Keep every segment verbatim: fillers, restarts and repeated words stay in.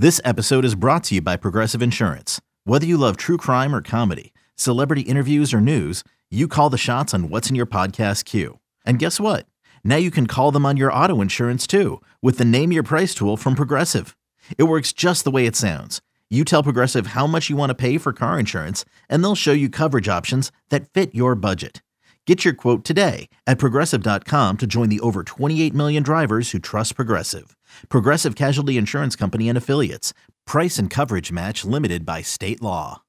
This episode is brought to you by Progressive Insurance. Whether you love true crime or comedy, celebrity interviews or news, you call the shots on what's in your podcast queue. And guess what? Now you can call them on your auto insurance too with the Name Your Price tool from Progressive. It works just the way it sounds. You tell Progressive how much you want to pay for car insurance, and they'll show you coverage options that fit your budget. Get your quote today at progressive dot com to join the over twenty-eight million drivers who trust Progressive. Progressive Casualty Insurance Company and Affiliates. Price and coverage match limited by state law.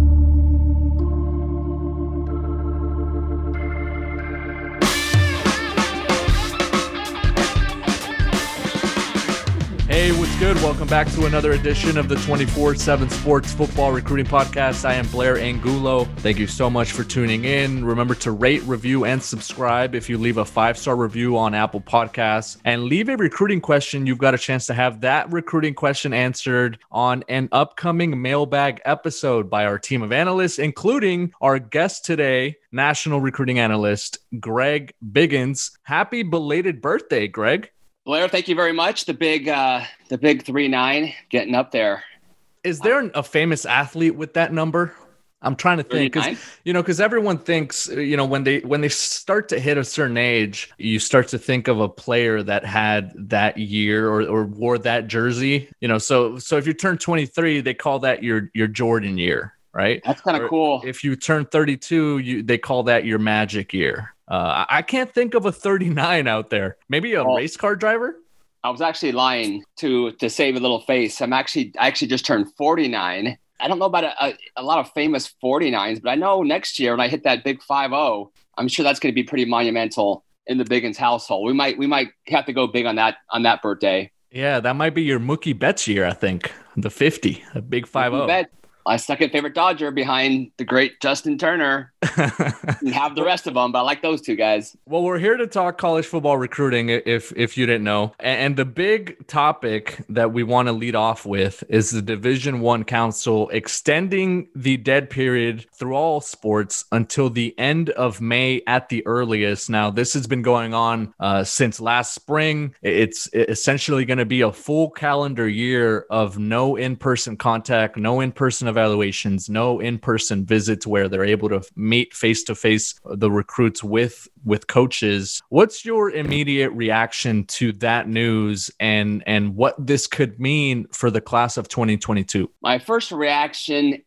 Hey, what's good? Welcome back to another edition of the twenty-four seven Sports Football Recruiting Podcast. I am Blair Angulo. Thank you so much for tuning in. Remember to rate, review, and subscribe. If you leave a five-star review on Apple Podcasts and leave a recruiting question, you've got a chance to have that recruiting question answered on an upcoming mailbag episode by our team of analysts, including our guest today, national recruiting analyst, Greg Biggins. Happy belated birthday, Greg. Blair, thank you very much. The big, uh, the big three nine getting up there. Is there a famous athlete with that number? I'm trying to think, because you know, because everyone thinks, you know, when they when they start to hit a certain age, you start to think of a player that had that year or, or wore that jersey. You know, so so if you turn twenty-three, they call that your your Jordan year, right? That's kind of cool. If you turn thirty-two, you they call that your Magic year. Uh, I can't think of a thirty-nine out there. Maybe a well, race car driver? I was actually lying to to save a little face. I'm actually I actually just turned forty-nine. I don't know about a, a, a lot of famous forty-nines, but I know next year when I hit that big five oh, I'm sure that's going to be pretty monumental in the Biggins household. We might we might have to go big on that on that birthday. Yeah, that might be your Mookie Betts year, I think. The fifty, a big five oh. My second favorite Dodger behind the great Justin Turner. And have the rest of them, but I like those two guys. Well, we're here to talk college football recruiting, if if you didn't know. And the big topic that we want to lead off with is the Division One Council extending the dead period through all sports until the end of May at the earliest. Now, this has been going on uh, since last spring. It's essentially going to be a full calendar year of no in-person contact, no in-person evaluations, no in-person visits where they're able to meet face-to-face the recruits with with coaches. What's your immediate reaction to that news and and what this could mean for the class of twenty twenty-two? My first reaction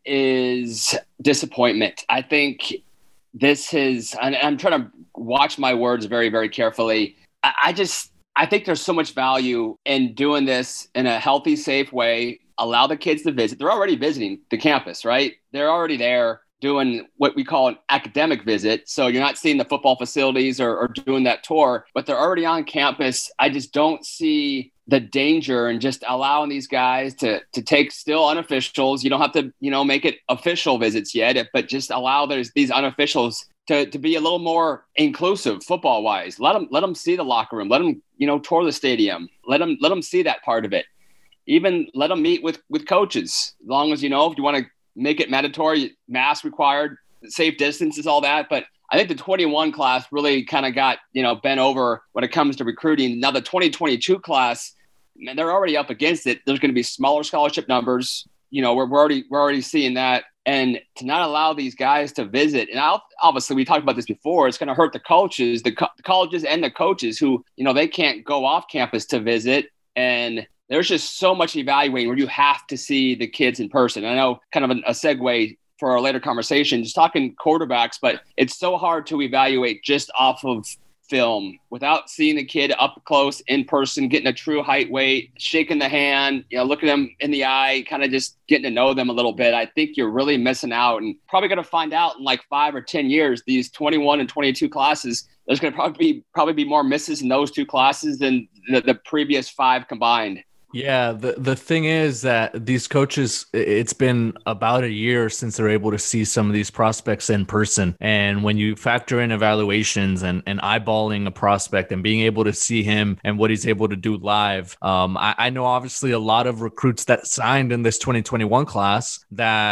is disappointment. I think this is, and I'm trying to watch my words very, very carefully. I, I just, I think there's so much value in doing this in a healthy, safe way. Allow the kids to visit. They're already visiting the campus, right? They're already there doing what we call an academic visit. So you're not seeing the football facilities or, or doing that tour, but they're already on campus. I just don't see the danger in just allowing these guys to to take still unofficials. You don't have to, you know, make it official visits yet, but just allow those these unofficials to, to be a little more inclusive football wise. Let them let them see the locker room. Let them, you know, tour the stadium. Let them let them see that part of it. Even let them meet with with coaches. As long as, you know, if you want to make it mandatory, mask required, safe distances, all that. But I think the twenty-one class really kind of got, you know, bent over when it comes to recruiting. Now the twenty twenty-two class, man, they're already up against it. There's going to be smaller scholarship numbers. You know, we're, we're already we're already seeing that. And to not allow these guys to visit, and I'll, obviously we talked about this before, it's going to hurt the coaches, the, co- the colleges and the coaches who, you know, they can't go off campus to visit. And there's just so much evaluating where you have to see the kids in person. I know kind of a, a segue for our later conversation, just talking quarterbacks, but it's so hard to evaluate just off of film without seeing the kid up close in person, getting a true height, weight, shaking the hand, you know, looking them in the eye, kind of just getting to know them a little bit. I think you're really missing out, and probably going to find out in like five or ten years, these twenty-one and twenty-two classes, there's going to probably be, probably be more misses in those two classes than the, the previous five combined. Yeah, the, the thing is that these coaches, it's been about a year since they're able to see some of these prospects in person. And when you factor in evaluations and, and eyeballing a prospect and being able to see him and what he's able to do live, um, I, I know obviously a lot of recruits that signed in this twenty twenty-one class that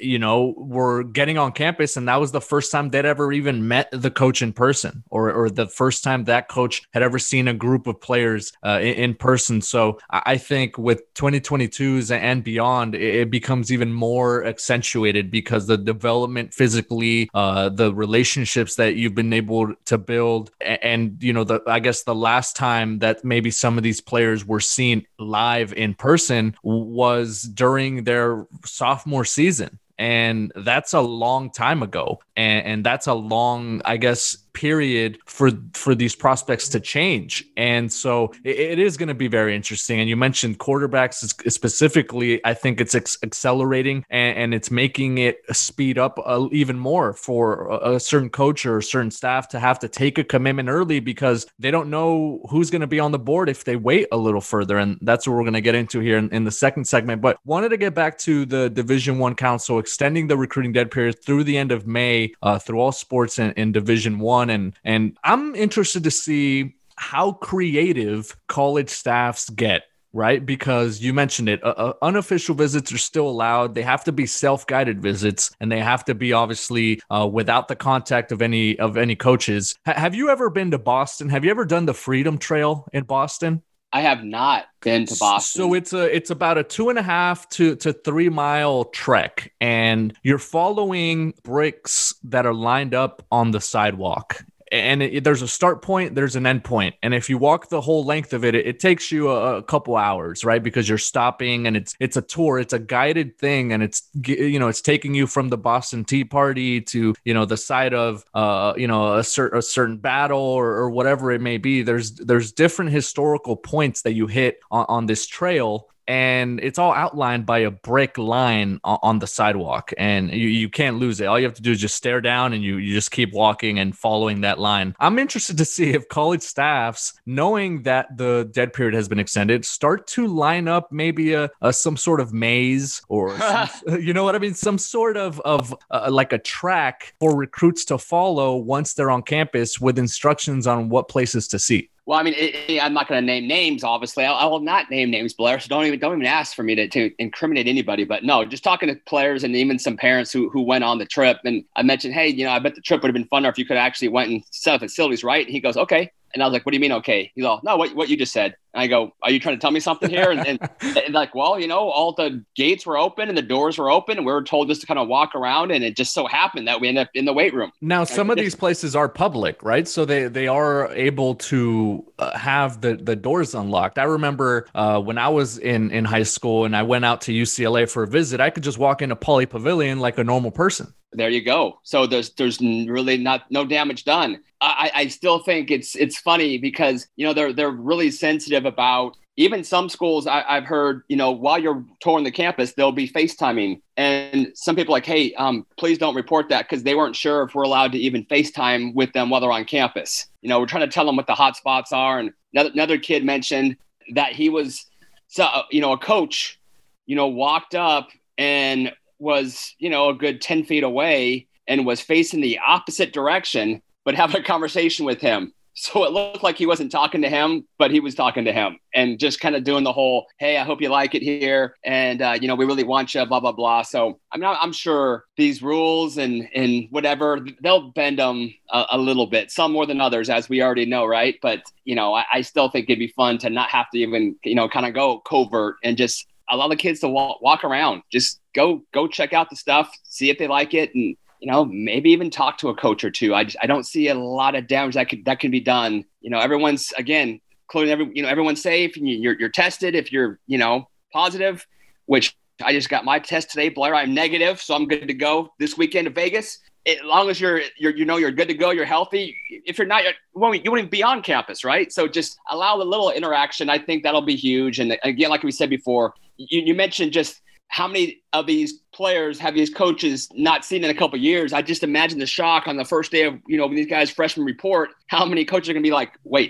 you know, were getting on campus, and that was the first time they'd ever even met the coach in person, or or the first time that coach had ever seen a group of players uh, in, in person. So I think with twenty twenty-twos and beyond, it becomes even more accentuated because the development physically, uh, the relationships that you've been able to build, and, and you know, the I guess the last time that maybe some of these players were seen live in person was during their sophomore season. And that's a long time ago. And, and that's a long, I guess, period for for these prospects to change. And so it, it is going to be very interesting. And you mentioned quarterbacks specifically. I think it's ex- accelerating and, and it's making it speed up uh, even more for a, a certain coach or a certain staff to have to take a commitment early because they don't know who's going to be on the board if they wait a little further. And that's what we're going to get into here in, in the second segment. But wanted to get back to the Division One Council extending the recruiting dead period through the end of May uh, through all sports in, in Division One. And, and I'm interested to see how creative college staffs get, right? Because you mentioned it, uh, uh, unofficial visits are still allowed. They have to be self-guided visits, and they have to be obviously uh, without the contact of any of any coaches. H- have you ever been to Boston? Have you ever done the Freedom Trail in Boston? I have not been to Boston. So it's a it's about a two and a half to, to three mile trek, and you're following bricks that are lined up on the sidewalk. And it, there's a start point, there's an end point. And if you walk the whole length of it, it, it takes you a, a couple hours, right? Because you're stopping and it's it's a tour, it's a guided thing. And it's, you know, it's taking you from the Boston Tea Party to, you know, the site of, uh, you know, a, cer- a certain battle or, or whatever it may be. There's there's different historical points that you hit on, on this trail. And it's all outlined by a brick line on the sidewalk, and you, you can't lose it. All you have to do is just stare down, and you, you just keep walking and following that line. I'm interested to see if college staffs, knowing that the dead period has been extended, start to line up maybe a, a some sort of maze or some, you know what I mean? Some sort of, of uh, like a track for recruits to follow once they're on campus with instructions on what places to see. Well, I mean, it, it, I'm not going to name names, obviously. I, I will not name names, Blair. So don't even don't even ask for me to, to incriminate anybody. But no, just talking to players and even some parents who who went on the trip. And I mentioned, hey, you know, I bet the trip would have been funner if you could have actually went and set up facilities, right? And he goes, okay. And I was like, what do you mean, okay? He's all, no, what what you just said. And I go, are you trying to tell me something here? And, and, and like, well, you know, all the gates were open and the doors were open, and we were told just to kind of walk around. And it just so happened that we ended up in the weight room. Now, some of these places are public, right? So they, they are able to uh, have the, the doors unlocked. I remember uh, when I was in, in high school and I went out to U C L A for a visit, I could just walk into Pauley Pavilion like a normal person. There you go. So there's there's really not no damage done. I, I still think it's it's funny because, you know, they're they're really sensitive about even some schools. I, I've heard, you know, while you're touring the campus, they'll be FaceTiming. And some people are like, hey, um, please don't report that, because they weren't sure if we're allowed to even FaceTime with them while they're on campus. You know, we're trying to tell them what the hot spots are. And another, another kid mentioned that he was, so you know, a coach, you know, walked up and was, you know, a good ten feet away and was facing the opposite direction, but having a conversation with him. So it looked like he wasn't talking to him, but he was talking to him, and just kind of doing the whole, hey, I hope you like it here. And, uh, you know, we really want you, blah, blah, blah. So I mean, I'm sure these rules and, and whatever, they'll bend them a, a little bit, some more than others, as we already know. Right. But, you know, I, I still think it'd be fun to not have to even, you know, kind of go covert and just allow the kids to walk, walk around, just go, go check out the stuff, see if they like it. And, you know, maybe even talk to a coach or two. I just, I don't see a lot of damage that could, that can be done. You know, everyone's, again, including every, you know, everyone's safe, and you're, you're tested if you're, you know, positive, which I just got my test today, Blair. I'm negative, so I'm good to go this weekend to Vegas. As long as you're, you're, you know, you're good to go, you're healthy. If you're not, you're, you won't even be on campus, right? So just allow the little interaction. I think that'll be huge. And again, like we said before, you, you mentioned just how many of these players have these coaches not seen in a couple of years. I just imagine the shock on the first day of, you know, when these guys freshman report, how many coaches are going to be like, wait, th-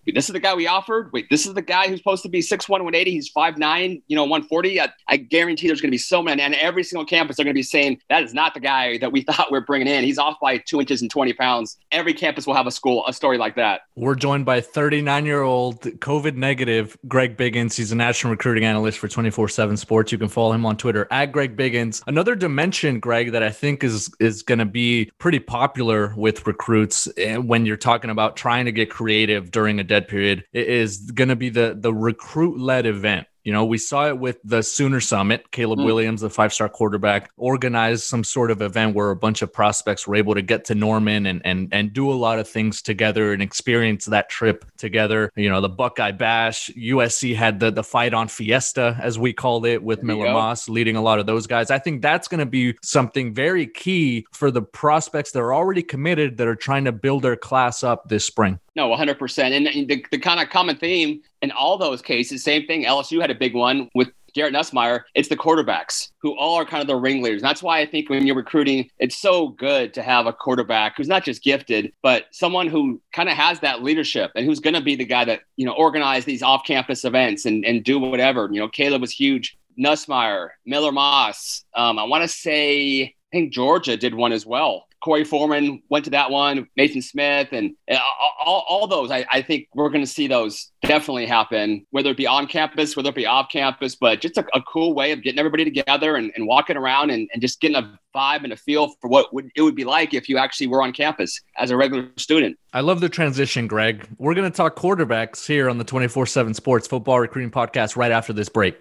this is the guy we offered. Wait, this is the guy who's supposed to be six one, one eighty. He's five nine, you know, one forty. I, I guarantee there's going to be so many. And every single campus, they're going to be saying, that is not the guy that we thought we we're bringing in. He's off by two inches and twenty pounds. Every campus will have a school, a story like that. We're joined by thirty-nine-year-old COVID negative Greg Biggins. He's a national recruiting analyst for twenty-four seven Sports. You can follow him on Twitter at Greg Biggins. Another dimension, Greg, that I think is, is going to be pretty popular with recruits when you're talking about trying to get creative during a dead period is going to be the, the recruit-led event. You know, we saw it with the Sooner Summit. Caleb mm. Williams, the five-star quarterback, organized some sort of event where a bunch of prospects were able to get to Norman and and and do a lot of things together and experience that trip together. You know, the Buckeye Bash, U S C had the the fight on Fiesta, as we called it, with Miller Moss leading a lot of those guys. I think that's going to be something very key for the prospects that are already committed that are trying to build their class up this spring. No, one hundred percent. And the, the kind of common theme in all those cases, same thing. L S U had a big one with Garrett Nussmeier. It's the quarterbacks who all are kind of the ringleaders. And that's why I think when you're recruiting, it's so good to have a quarterback who's not just gifted, but someone who kind of has that leadership and who's going to be the guy that, you know, organize these off-campus events and, and do whatever. You know, Caleb was huge. Nussmeier, Miller Moss. Um, I want to say, I think Georgia did one as well. Corey Foreman went to that one, Mason Smith, and all, all those. I, I think we're going to see those definitely happen, whether it be on campus, whether it be off campus, but just a, a cool way of getting everybody together and, and walking around and, and just getting a vibe and a feel for what would, it would be like if you actually were on campus as a regular student. I love the transition, Greg. We're going to talk quarterbacks here on the twenty-four seven Sports Football Recruiting Podcast right after this break.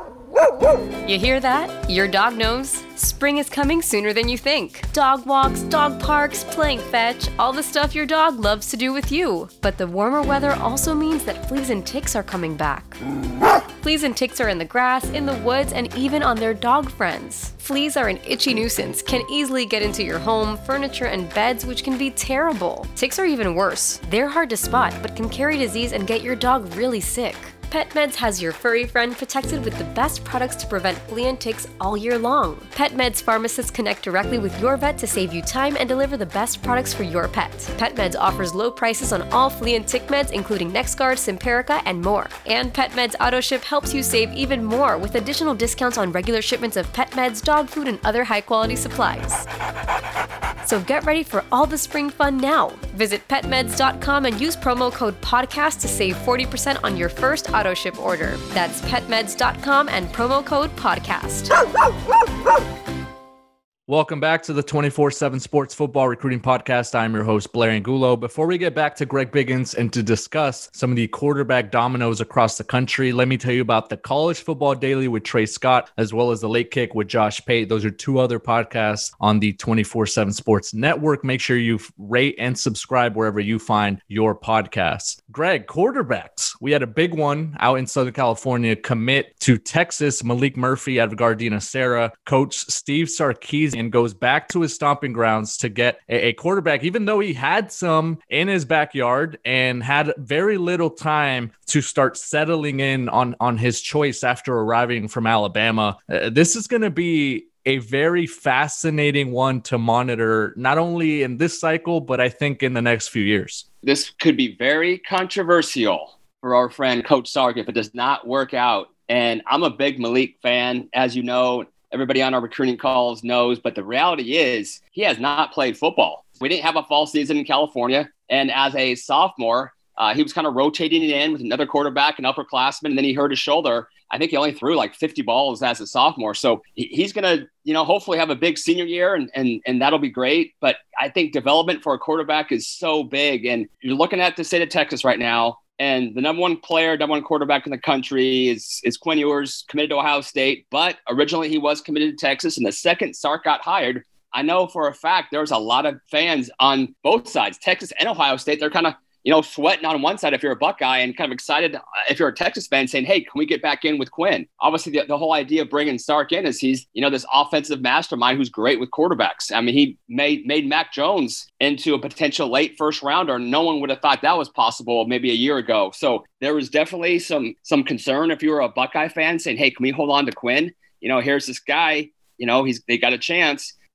You hear that? Your dog knows. Spring is coming sooner than you think. Dog walks, dog parks, playing fetch, all the stuff your dog loves to do with you. But the warmer weather also means that fleas and ticks are coming back. Fleas and ticks are in the grass, in the woods, and even on their dog friends. Fleas are an itchy nuisance, can easily get into your home, furniture, and beds, which can be terrible. Ticks are even worse. They're hard to spot, but can carry disease and get your dog really sick. PetMeds has your furry friend protected with the best products to prevent flea and ticks all year long. PetMeds pharmacists connect directly with your vet to save you time and deliver the best products for your pet. PetMeds offers low prices on all flea and tick meds, including NexGard, Simparica, and more. And PetMeds AutoShip helps you save even more with additional discounts on regular shipments of pet meds, dog food, and other high-quality supplies. So get ready for all the spring fun now. Visit pet meds dot com and use promo code podcast to save forty percent on your first auto ship order. That's pet meds dot com and promo code podcast. Welcome back to the twenty-four seven Sports Football Recruiting Podcast. I'm your host, Blair Angulo. Before we get back to Greg Biggins and to discuss some of the quarterback dominoes across the country, let me tell you about the College Football Daily with Trey Scott, as well as the Late Kick with Josh Pate. Those are two other podcasts on the twenty-four seven Sports Network. Make sure you rate and subscribe wherever you find your podcasts. Greg, quarterbacks. We had a big one out in Southern California commit to Texas. Malik Murphy out of Gardena Serra. Coach Steve Sarkisian and goes back to his stomping grounds to get a, a quarterback, even though he had some in his backyard and had very little time to start settling in on, on his choice after arriving from Alabama. Uh, this is going to be a very fascinating one to monitor, not only in this cycle, but I think in the next few years. This could be very controversial for our friend Coach Sark if it does not work out. And I'm a big Malik fan, as you know. Everybody on our recruiting calls knows, but the reality is he has not played football. We didn't have a fall season in California. And as a sophomore, uh, he was kind of rotating it in with another quarterback, an upperclassman, and then he hurt his shoulder. I think he only threw like fifty balls as a sophomore. So he's going to, you know, hopefully have a big senior year and, and, and that'll be great. But I think development for a quarterback is so big. And you're looking at the state of Texas right now. And the number one player, number one quarterback in the country is, is Quinn Ewers, committed to Ohio State. But originally he was committed to Texas. And the second Sark got hired, I know for a fact there was a lot of fans on both sides, Texas and Ohio State. They're kind of, you know, sweating on one side if you're a Buckeye and kind of excited if you're a Texas fan saying, hey, can we get back in with Quinn? Obviously, the, the whole idea of bringing Sark in is he's, you know, this offensive mastermind who's great with quarterbacks. I mean, he made made Mac Jones into a potential late first rounder. No one would have thought that was possible maybe a year ago. So there was definitely some some concern if you were a Buckeye fan saying, hey, can we hold on to Quinn? You know, here's this guy, you know, he's they got a chance.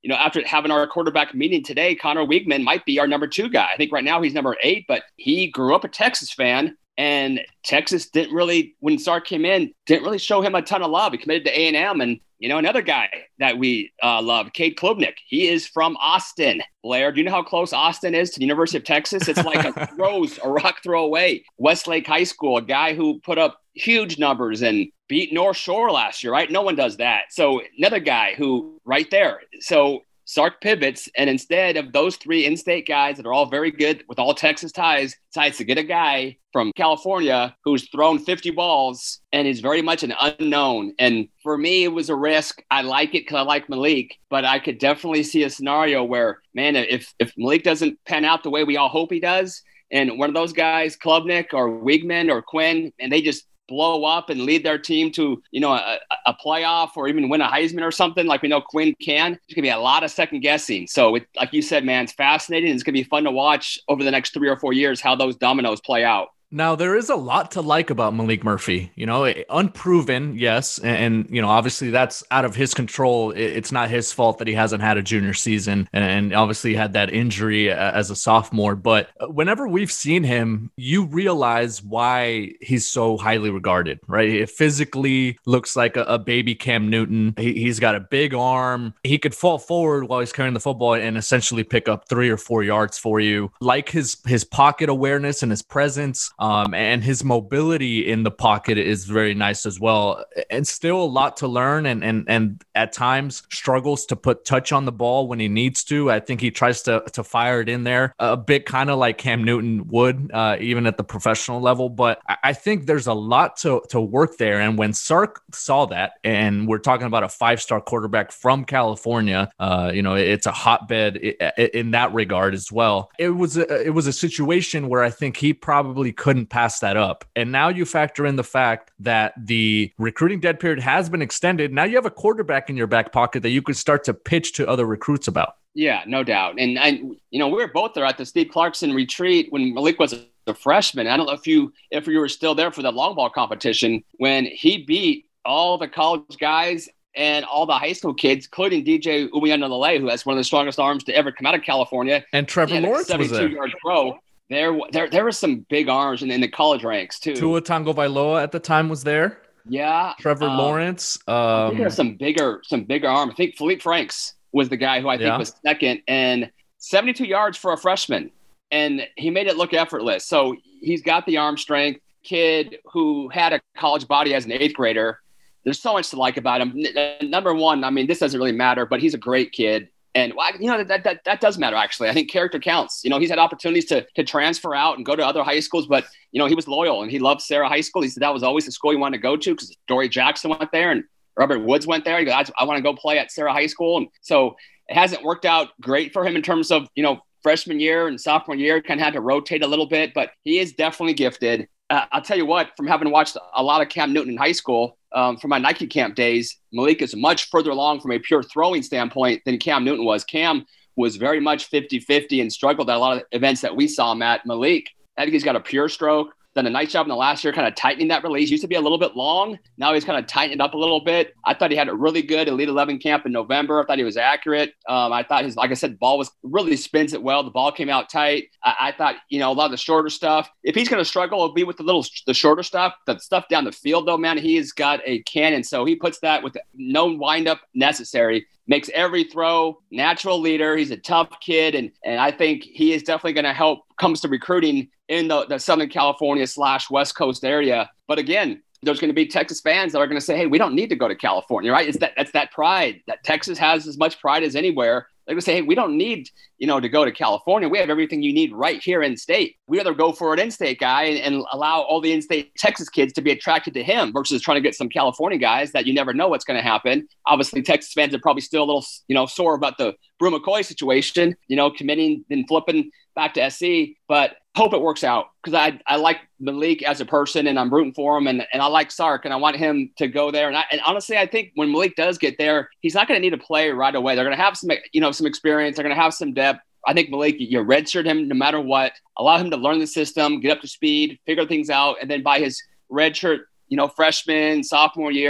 you know, after having our quarterback meeting today, Connor Weigman might be our number two guy. I think right now he's number eight, but he grew up a Texas fan. And Texas didn't really, when Sark came in, didn't really show him a ton of love. He committed to A and M. And, you know, another guy that we uh, love, Cade Klubnik, he is from Austin. Blair, do you know how close Austin is to the University of Texas? It's like a throws, a rock throw away. Westlake High School, a guy who put up huge numbers and beat North Shore last year, right? No one does that. So another guy who right there. So Sark pivots, and instead of those three in-state guys that are all very good with all Texas ties, decides to get a guy from California who's thrown fifty balls and is very much an unknown. And for me, it was a risk. I like it because I like Malik, but I could definitely see a scenario where, man, if, if Malik doesn't pan out the way we all hope he does, and one of those guys, Klubnik or Weigman or Quinn, and they just blow up and lead their team to, you know, a, a playoff or even win a Heisman or something like we know Quinn can, there's going to be a lot of second guessing. So it, like you said, man, it's fascinating. It's going to be fun to watch over the next three or four years how those dominoes play out. Now, there is a lot to like about Malik Murphy, you know, unproven, yes. And, and, you know, obviously that's out of his control. It's not his fault that he hasn't had a junior season and obviously had that injury as a sophomore. But whenever we've seen him, you realize why he's so highly regarded, right? It physically looks like a, a baby Cam Newton. He, he's got a big arm. He could fall forward while he's carrying the football and essentially pick up three or four yards for you. Like his, his pocket awareness and his presence. Um, and his mobility in the pocket is very nice as well. And still a lot to learn and and and at times struggles to put touch on the ball when he needs to. I think he tries to to fire it in there a bit kind of like Cam Newton would, uh, even at the professional level. But I think there's a lot to, to work there. And when Sark saw that, and we're talking about a five-star quarterback from California, uh, you know, it's a hotbed in that regard as well. It was a, it was a situation where I think he probably couldn't pass that up. And now you factor in the fact that the recruiting dead period has been extended. Now you have a quarterback in your back pocket that you could start to pitch to other recruits about. Yeah, no doubt. And, I, you know, we were both there at the Steve Clarkson retreat when Malik was a freshman. I don't know if you if you were still there for the long ball competition when he beat all the college guys and all the high school kids, including D J Uiagalelei, who has one of the strongest arms to ever come out of California. And Trevor Lawrence was there. seventy-two yard throw. There, there, there were some big arms in, in the college ranks too. Tua Tagovailoa at the time was there. Yeah, Trevor um, Lawrence. Um, I think there's some bigger, some bigger arms. I think Philippe Franks was the guy who I think yeah. was second, and seventy-two yards for a freshman, and he made it look effortless. So he's got the arm strength. Kid who had a college body as an eighth grader. There's so much to like about him. N- number one, I mean, this doesn't really matter, but he's a great kid. And, you know, that, that that does matter, actually. I think character counts. You know, he's had opportunities to to transfer out and go to other high schools, but, you know, he was loyal and he loved Sarah High School. He said that was always the school he wanted to go to because Dory Jackson went there and Robert Woods went there. He goes, I, I want to go play at Sarah High School. And so it hasn't worked out great for him in terms of, you know, freshman year and sophomore year, kind of had to rotate a little bit, but he is definitely gifted. Uh, I'll tell you what, from having watched a lot of Cam Newton in high school, um, from my Nike camp days, Malik is much further along from a pure throwing standpoint than Cam Newton was. Cam was very much fifty-fifty and struggled at a lot of events that we saw him at. Malik, I think he's got a pure stroke. Done a nice job in the last year kind of tightening that release. Used to be a little bit long. Now he's kind of tightened it up a little bit. I thought he had a really good Elite eleven camp in November. I thought he was accurate. Um, I thought his, like I said, the ball was really spins it well. The ball came out tight. I, I thought, you know, a lot of the shorter stuff. If he's going to struggle, it'll be with the little, the shorter stuff. The stuff down the field, though, man, he has got a cannon. So he puts that with no windup necessary. Makes every throw, natural leader. He's a tough kid. And, and I think he is definitely going to help comes to recruiting in the, the Southern California slash West Coast area. But again, there's going to be Texas fans that are going to say, hey, we don't need to go to California, right? It's that, that's that pride that Texas has as much pride as anywhere. They're going to say, hey, we don't need, you know, to go to California. We have everything you need right here in state. We rather go for an in-state guy and, and allow all the in-state Texas kids to be attracted to him versus trying to get some California guys that you never know what's going to happen. Obviously, Texas fans are probably still a little, you know, sore about the Brew McCoy situation, you know, committing and flipping back to S C, but hope it works out because I I like Malik as a person and I'm rooting for him and, and I like Sark and I want him to go there. And, I, and honestly, I think when Malik does get there, he's not going to need to play right away. They're going to have some, you know, some experience. They're going to have some depth. I think Malik, you redshirt him no matter what, allow him to learn the system, get up to speed, figure things out. And then by his redshirt, you know, freshman, sophomore year,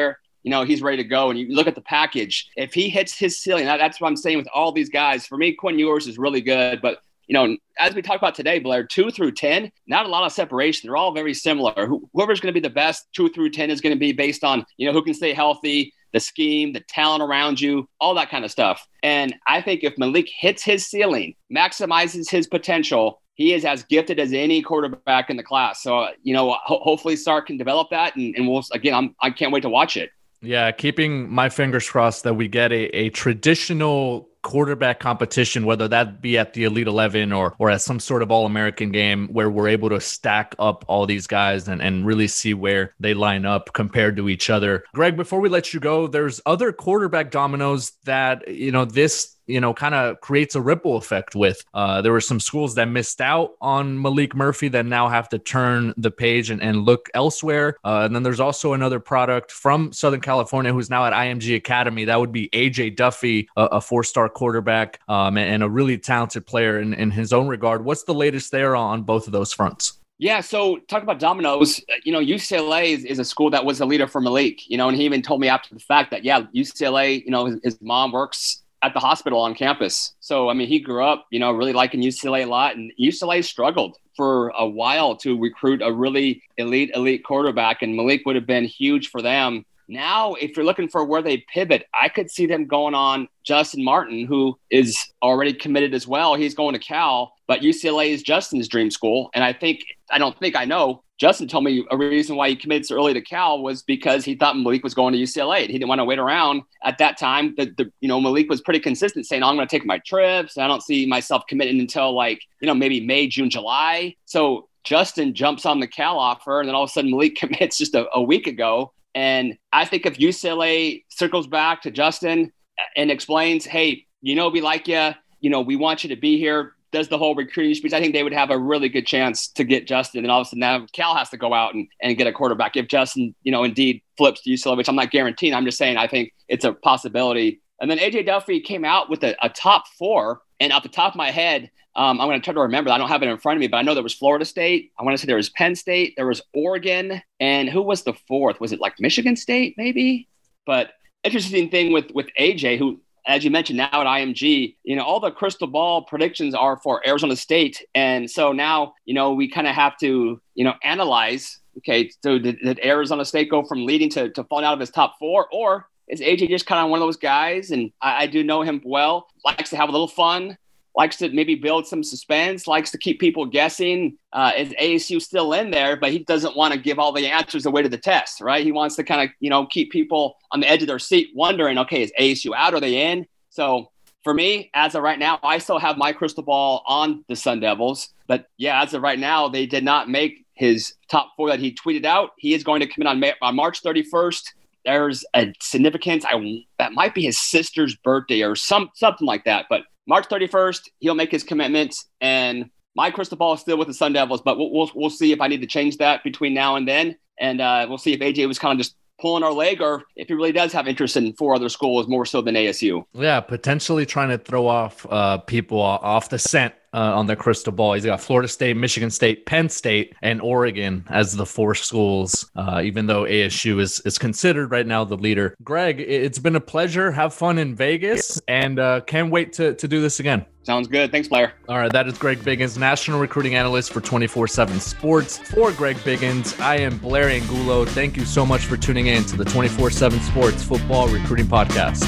you know, he's ready to go. And you look at the package. If he hits his ceiling, that, that's what I'm saying with all these guys. For me, Quinn Ewers is really good. But, you know, as we talked about today, Blair, two through ten, not a lot of separation. They're all very similar. Whoever's going to be the best two through ten is going to be based on, you know, who can stay healthy, the scheme, the talent around you, all that kind of stuff. And I think if Malik hits his ceiling, maximizes his potential, he is as gifted as any quarterback in the class. So, uh, you know, ho- hopefully Sark can develop that. And, and we'll, again, I'm, I can't wait to watch it. Yeah, keeping my fingers crossed that we get a, a traditional quarterback competition, whether that be at the Elite eleven or or at some sort of All-American game where we're able to stack up all these guys and, and really see where they line up compared to each other. Greg, before we let you go, there's other quarterback dominoes that, you know, this you know, kind of creates a ripple effect with. Uh, there were some schools that missed out on Malik Murphy that now have to turn the page and, and look elsewhere. Uh, and then there's also another product from Southern California who's now at I M G Academy. That would be A J Duffy, a, a four-star quarterback um, and, and a really talented player in, in his own regard. What's the latest there on both of those fronts? Yeah, so talk about dominoes. You know, U C L A is, is a school that was a leader for Malik, you know, and he even told me after the fact that, yeah, U C L A, you know, his, his mom works at the hospital on campus. So, I mean, he grew up, you know, really liking U C L A a lot, and U C L A struggled for a while to recruit a really elite, elite quarterback, and Malik would have been huge for them. Now, if you're looking for where they pivot, I could see them going on Justin Martin, who is already committed as well. He's going to Cal, but U C L A is Justin's dream school. And I think, I don't think I know, Justin told me a reason why he committed so early to Cal was because he thought Malik was going to U C L A. He didn't want to wait around. At that time, the, the you know, Malik was pretty consistent saying, oh, I'm going to take my trips. I don't see myself committing until like, you know, maybe May, June, July. So Justin jumps on the Cal offer, and then all of a sudden Malik commits just a, a week ago. And I think if U C L A circles back to Justin and explains, hey, you know, we like you, you know, we want you to be here, does the whole recruiting speech, I think they would have a really good chance to get Justin. And all of a sudden now Cal has to go out and, and get a quarterback if Justin, you know, indeed flips to U C L A, which I'm not guaranteeing. I'm just saying I think it's a possibility. And then A J Duffy came out with a, a top four. And off the top of my head, um, I'm going to try to remember. I don't have it in front of me, but I know there was Florida State. I want to say there was Penn State. There was Oregon. And who was the fourth? Was it like Michigan State maybe? But interesting thing with, with A J, who, as you mentioned, now at I M G, you know, all the crystal ball predictions are for Arizona State. And so now, you know, we kind of have to, you know, analyze, okay, so did, did Arizona State go from leading to, to falling out of his top four? Or is A J just kind of one of those guys? And I, I do know him well, likes to have a little fun, likes to maybe build some suspense, likes to keep people guessing. Uh, is A S U still in there? But he doesn't want to give all the answers away to the test, right? He wants to kind of, you know, keep people on the edge of their seat wondering, okay, is A S U out? Are they in? So for me, as of right now, I still have my crystal ball on the Sun Devils. But yeah, as of right now, they did not make his top four that he tweeted out. He is going to come in on, May, on March thirty-first. There's a significance. I that might be his sister's birthday or some something like that. But March thirty-first, he'll make his commitments, and my crystal ball is still with the Sun Devils, but we'll, we'll, we'll see if I need to change that between now and then. And uh, we'll see if A J was kind of just pulling our leg or if he really does have interest in four other schools more so than A S U. Yeah, potentially trying to throw off uh, people off the scent uh, on their crystal ball. He's got Florida State, Michigan State, Penn State, and Oregon as the four schools, uh, even though A S U is, is considered right now the leader. Greg, it's been a pleasure. Have fun in Vegas, and uh, can't wait to, to do this again. Sounds good. Thanks, Blair. All right, that is Greg Biggins, national recruiting analyst for twenty-four seven Sports. For Greg Biggins, I am Blair Angulo. Thank you so much for tuning in to the twenty-four seven Sports Football Recruiting Podcast.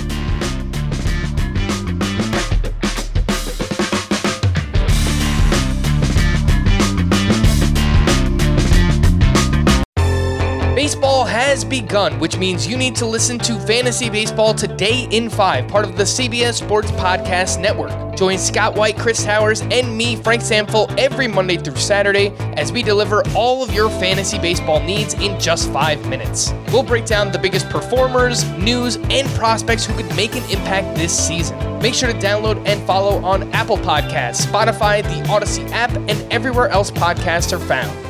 Baseball has begun, which means you need to listen to Fantasy Baseball Today in five, part of the C B S Sports Podcast Network. Join Scott White, Chris Towers, and me, Frank Samfel, every Monday through Saturday as we deliver all of your fantasy baseball needs in just five minutes. We'll break down the biggest performers, news, and prospects who could make an impact this season. Make sure to download and follow on Apple Podcasts, Spotify, the Odyssey app, and everywhere else podcasts are found.